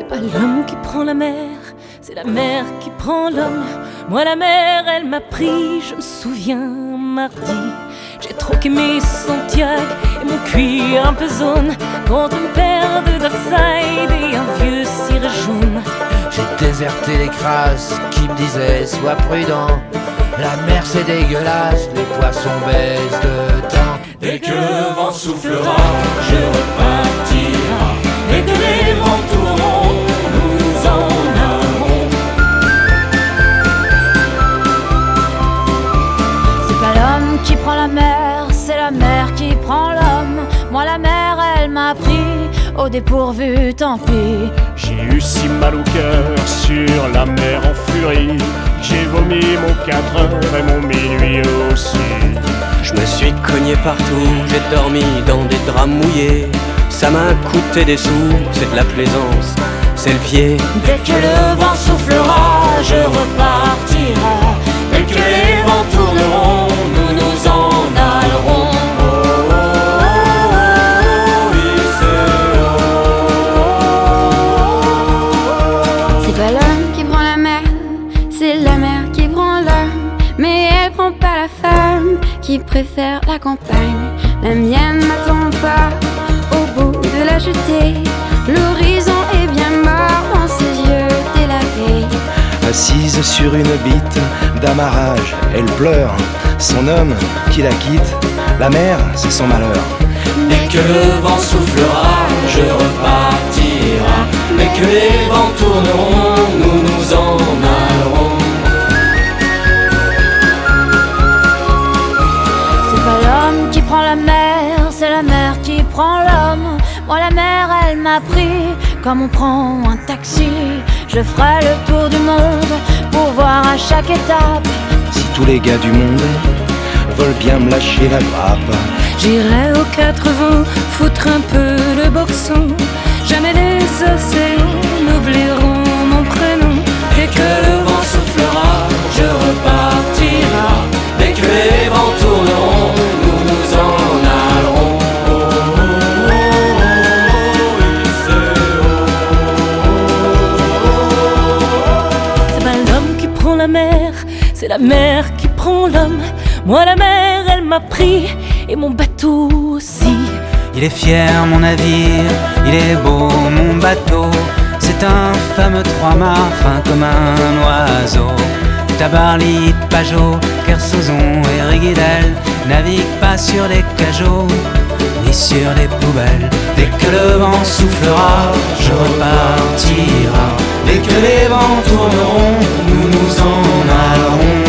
pas l'homme qui prend la mer, c'est la mer qui prend l'homme. Moi la mer elle m'a pris, je me souviens mardi. J'ai troqué mes Santiago et mon cuir un peu zone contre une paire de Dockside et un vieux ciré jaune. J'ai déserté les crasses qui me disaient sois prudent. La mer c'est dégueulasse, les poissons baissent de temps. Dès que le vent soufflera, je repartira. Dès que les vents tourneront, nous nous en allerons. C'est pas l'homme qui prend la mer, c'est la mer qui prend l'homme. Moi la mer elle m'a pris au dépourvu, tant pis. J'ai eu si mal au cœur sur la mer en furie. J'ai vomi mon 4 heures et mon minuit aussi. Je me suis cogné partout, j'ai dormi dans des draps mouillés. Ça m'a coûté des sous, c'est de la plaisance, c'est le pied. Dès que le vent soufflera, je repartira. Dès que les vents tourneront, nous nous en allerons. C'est pas l'homme qui prend la mer, c'est la mer qui prend l'homme. Mais elle prend pas la femme qui préfère la campagne. La mienne n'attend pas au bout de la jetée. L'horizon est bien mort dans ses yeux délavés. Assise sur une bite d'amarrage, elle pleure son homme qui la quitte. La mer, c'est son malheur. Dès que le vent soufflera, je repartira. Dès que les vents tourneront, nous nous en allerons. C'est pas l'homme qui prend la mer, c'est la mer qui prend l'homme. Moi la mer elle m'a pris comme on prend un taxi. Je ferai le tour du monde pour voir à chaque étape. Si tous les gars du monde veulent bien me lâcher la grappe, J'irai aux 4 vents foutre un peu le boxon. Jamais les océans n'oublieront mon prénom. Dès que le vent soufflera, je repartira. Dès que les vents tourneront, nous nous en allerons. C'est pas l'homme qui prend la mer, c'est la mer qui prend l'homme. Moi la mer elle m'a pris et mon bateau aussi. Il est fier mon navire, il est beau mon bateau. C'est un fameux trois-mâts fin comme un oiseau. Tabarly, Pajot, Kersozon et Riguidel naviguent pas sur les cajots ni sur les poubelles. Dès que le vent soufflera, je repartira. Dès que les vents tourneront, nous nous en allerons.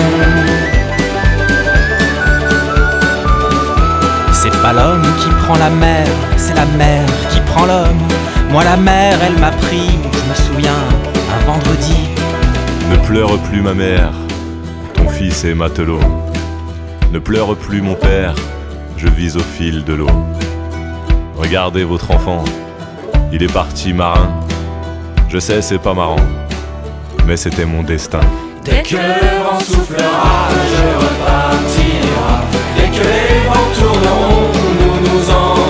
C'est pas l'homme qui prend la mer, c'est la mer qui prend l'homme. Moi la mer elle m'a pris, je me souviens, un vendredi. Ne pleure plus ma mère, ton fils est matelot. Ne pleure plus mon père, je vis au fil de l'eau. Regardez votre enfant, il est parti marin. Je sais c'est pas marrant, mais c'était mon destin. Dès que le vent soufflera, je repartira. Dès que les vents tourneront, nous nous en